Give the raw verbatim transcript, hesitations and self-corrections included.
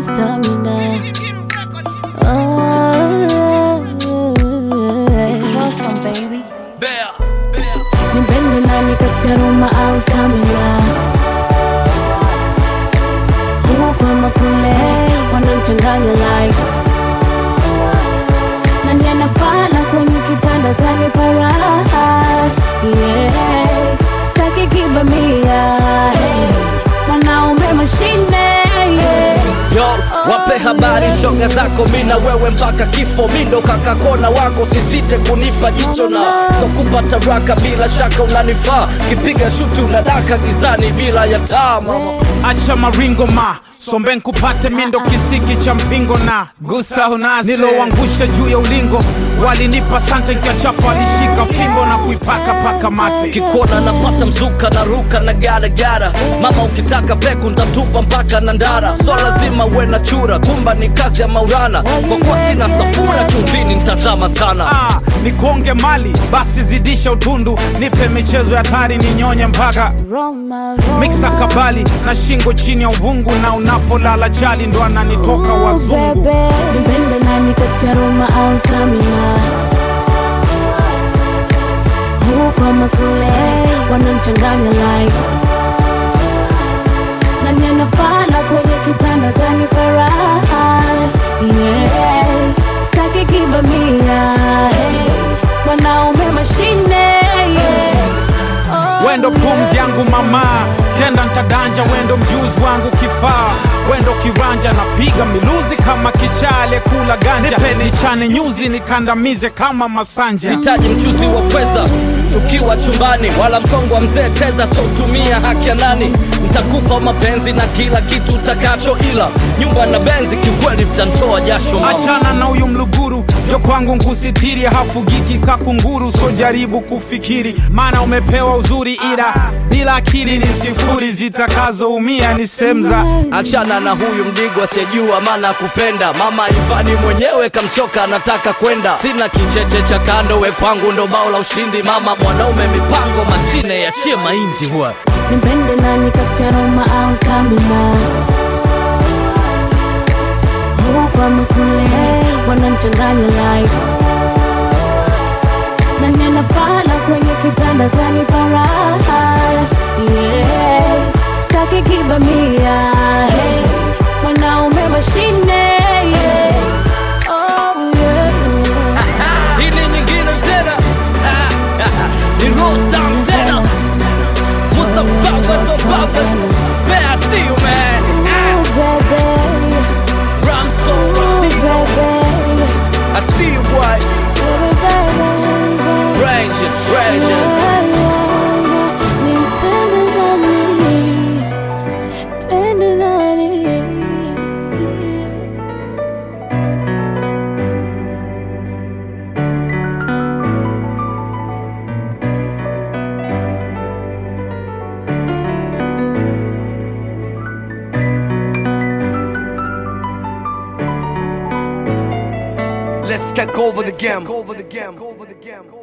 my stamina. Oh, it's awesome, baby. Nipende nani kataruma au stamina. Huko makule wanachanganya like. Nani anafana kwenye kitanda tani para. Yeah, staki kibamia. Hey, wanaume mashine. Yeah. Yo, wape habari shoga zako mina wewe mpaka kifo. Mindo kaka kona wako sisite kunipa jicho na stokupa taraka bila shaka unanifaa. Kipiga shuti unadaka gizani bila ya taa mama. Acha maringo ma sombe nkupate mindo kisiki cha mpingo na gusa unasi nilowangusha juu ya ulingo. Walinipa sante nkiachapa walishika fimbo na kuipaka paka mate. Kikona napata mzuka na ruka na gara gara. Mama ukitaka peku ntatupa mpaka nandara. So lazima uwe na chura kumba ni kazi ya maurana. Kwa kuwa sina safura chumvini nitazama sana. Ah, nikonge mali basi zidisha utundu. Nipe michezo ya tari ninyonye mpaka Roma, Roma. Mixa kabali na shingo chini ya uvungu. Na unapolala chali ndo ananitoka wazungu. Nipende nani kataruma au stamina. Huko makule wanachanganya like. Nani anafana kwenye kitanda tani para. Yeah, staki kibamia. Hey, wanaume mashine. Yeah. Oh, wendo pumzi yangu mama, kenda ntadanja. Wendo mjuzi wangu kifaa, wendo kiranja. Napiga miluzi kama kichale kula ganja. Nipe nichane nyuzi nikandamize kama masanja. Sitaji mchuzi wa pweza tukiwa chumbani, wala mkongo wa mzee teza. So tumia haki ya nani, nitakupa mapenzi na kila kitu utakacho. Ila nyumba na benzi kiukweli vitantoa jasho mama. Achana na uyu mluguru, jo kwangu nkusitiri. Hafugiki kakunguru, so jaribu kufikiri. Mana umepewa uzuri ila bila akili ni sifuri. Zitakazo umia ni semza. Achana na huyu mdigo asiyejua maana kupenda. Mama Ivani mwenyewe kamchoka anataka kwenda. Sina kicheche cha kando, we kwangu ndo bao la ushindi. Mama mwanaume mipango mashine yachie mahindi huwa. nipende nani kataruma au stamina. Huko makule wanachanganya like. Nani anafana kwenye kitanda tani para. Yeah, staki kibamia. Hey, wanaume mashine. Yeah. Oh yeah. Hili nyingine tena ni Rostam tena. Musa Babas o Babas. Man, I see you man. Oh baby, Ramso oh baby, I see you boy. Raging, raging. Let's take over the game.